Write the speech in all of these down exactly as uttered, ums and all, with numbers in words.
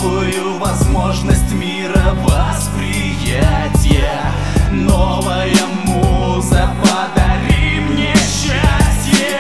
новую возможность мира восприятия. Новая муза, подари мне счастье.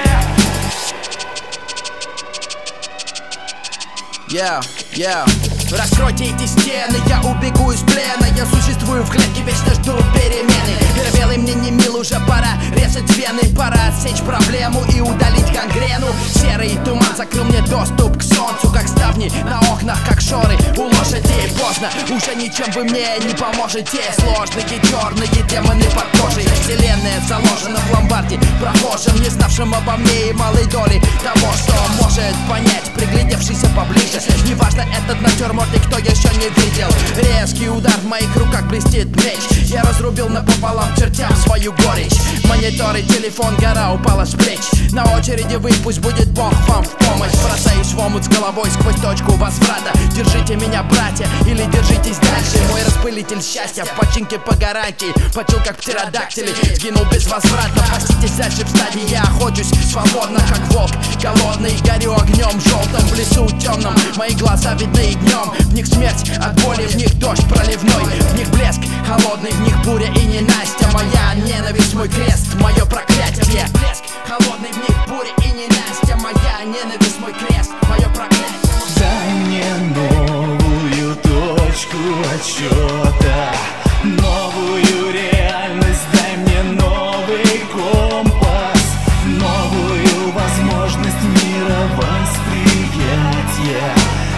Yeah, yeah. Раскройте эти стены, я убегу из плена. Я существую в клетке, вечно жду перемены. Первелый мне не мил, уже пора резать вены. Пора отсечь проблему и удалить гангрену. Серый туман закрыл мне доступ к солнцу, как ставни на окнах, как шоры у лошадей. Поздно, уже ничем вы мне не поможете. Сложные черные демоны под кожей. Вселенная заложена в ломбарде прохожим, не знавшим обо мне и малой доли того, что может понять, приглядевшийся поближе. Неважно, этот натюрморт никто еще не видел. Резкий удар, в моих руках блестит меч. Я разрубил напополам чертям свою горечь. Мониторы, телефон, гора упала с плеч. На очереди вы, пусть будет Бог вам в помощь. Бросаюсь в омут с головой сквозь точку возврата. Держите меня, братья, или держитесь дальше. Мой распылитель счастья в починке по гарантии. Почил как птеродактили, сгинул безвозвратно. Проститесь дальше в стадии, я охочусь свободно, как волк голодный. Горю огнем желтым в лесу темном. Мои глаза видны и днем. В них смерть от боли, в них дождь проливной. В них блеск холодный, в них буря и ненастья. Моя ненависть, мой крест, мое проклятие. Блеск холодный, в них буря и ненастья. Моя ненависть, мой крест, мое проклятие. Дай мне новую точку отсчета, новую реальность, дай мне новый компас, новую возможность мира восприятия.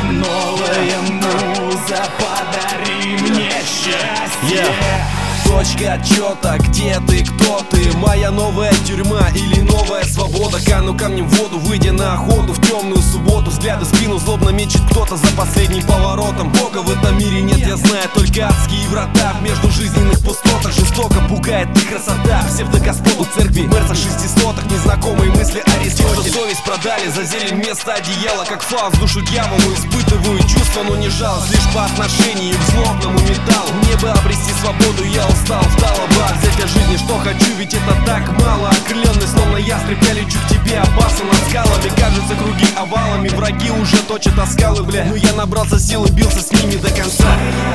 Новая муза, подари мне счастье. Yeah. Точка отчета, где ты, кто ты? Моя новая тюрьма или новая свобода? Кану камнем в воду, выйдя на охоту в темную субботу. Взгляды в спину злобно мечет кто-то за последним поворотом. Бога в этом мире нет, я знаю только адские врата. Между жизненных пустотах жестоко пугает их красота. Псевдогоспод у церкви, мерца шестисотых. Незнакомые мысли Аристотель. Совесть продали за зелень вместо одеяла. Как фауст душу дьяволу, испытываю чувства, но не жалость. Лишь по отношению к злобному металлу. Мне бы обрести свободу, я устал, встала бы взять о жизни, что хочу, ведь это так мало. Окрыленный, словно ястреб, я лечу к тебе, опасно над скалами. Кажется, круги овалами, враги уже точат о скалы, бля. Но я набрался сил и бился с ними до конца.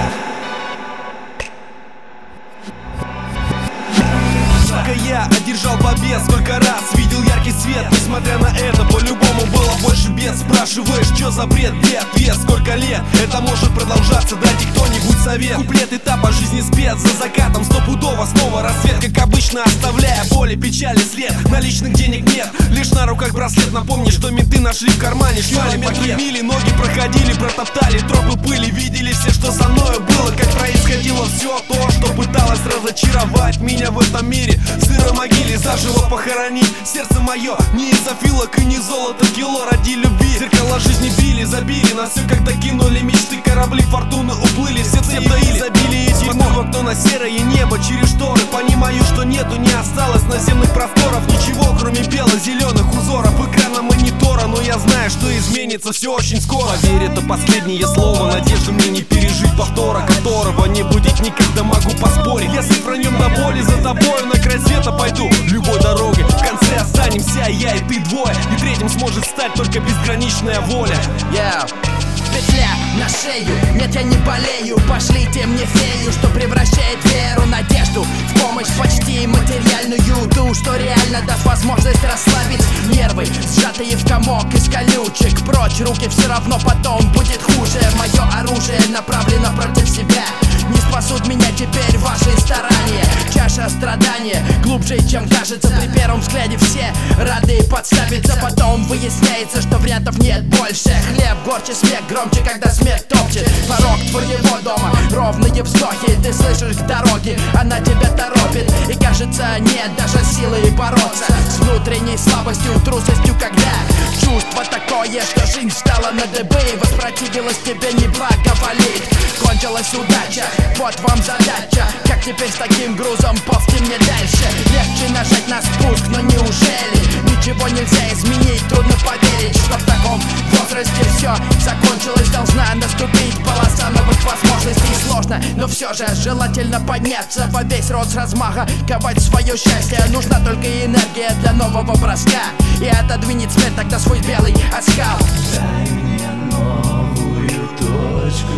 Я одержал побед, сколько раз видел яркий свет. Несмотря на это, по-любому было больше бед. Спрашиваешь, что за бред, где ответ? Сколько лет это может продолжаться? Дайте кто-нибудь совет. Куплет этапа жизни спец, за закатом стопудово снова рассвет. Как обычно, оставляя боли, печали след. Наличных денег нет, лишь на руках браслет. Напомни, что менты нашли в кармане километры мили, ноги проходили, протоптали тропы пыли. Видели все, что со мною было, как происходило все то, что пыталось разочаровать меня в этом мире. В сырой могиле заживо похоронить сердце мое. Не из-за филок и не золото кило ради любви. Зеркала жизни били, забили на все, когда кинули мечты. Корабли фортуны уплыли, все цепи забили эти в окно на серое небо через шторы. Понимаю, что нету, не осталось наземных просторов. Ничего, кроме бело-зеленых узоров экрана монитора. Но я знаю, что изменится все очень скоро. Поверь, это последнее слово. Надежды мне не пережить повтора, которого не будет никогда, могу поспорить. Если пронем до боли, за тобою на край света пойду любой дорогой. В конце останемся я и ты двое. И третьим сможет стать только безграничная воля. Yeah. Петля на шею, нет, я не болею. Пошлите мне фею, что превращает веру, надежду в помощь почти материальную. Ту, что реально даст возможность расслабить нервы, сжатые в комок из колючек. Прочь руки, все равно потом будет хуже. Мое оружие направлено против себя. Не спасут меня теперь ваши старания. Чаша страдания глубже, чем кажется. При первом взгляде все рады подставиться. Потом выясняется, что вариантов нет больше. Хлеб горче, смех громче, когда смерть топчет порог твоего дома. Ровные вздохи, ты слышишь к дороге, она тебя торопит. И кажется, нет даже силы бороться с внутренней слабостью, трусостью, когда чувство такое, что жизнь встала на дыбы. Воспротивилась тебе, не благоволит. Кончилась удача, вот вам задача. Как теперь с таким грузом ползти мне дальше? Легче нажать на спуск, но неужели ничего нельзя изменить? Трудно поверить, что в таком возрасте все закончилось. Должна наступить полоса новых возможностей. Сложно, но все же желательно подняться во весь рот с размаха, ковать свое счастье. Нужна только энергия для нового броска. И отодвинет смерть тогда свой белый оскал. Дай мне новую точку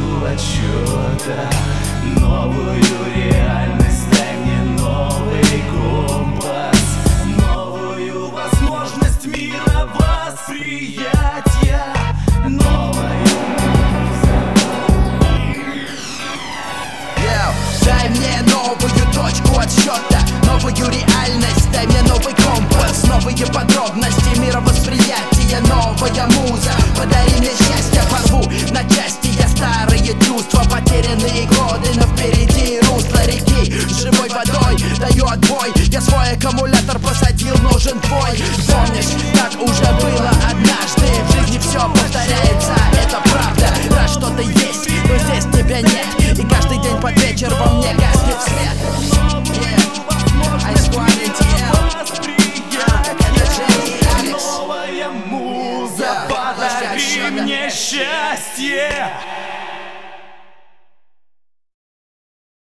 новую реальность, дай мне новый компас, новые подробности мировосприятия, новая муза. Подари мне счастье, порву на части я старые чувства, потерянные годы, но впереди русло реки с живой водой, даю отбой. Я свой аккумулятор посадил, нужен твой. Помнишь, так уже было однажды, в жизни все повторяется, это правда. Раз что-то есть, но здесь тебя нет, и каждый день под вечер во мне гаснет свет. Yeah. I squad эн ти эл. Это Женя и Алекс. Новая муза, подари мне счастье.